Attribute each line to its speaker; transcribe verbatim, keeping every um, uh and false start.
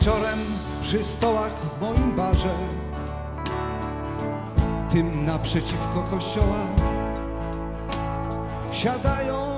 Speaker 1: Wieczorem przy stołach w moim barze, tym naprzeciwko kościoła, siadają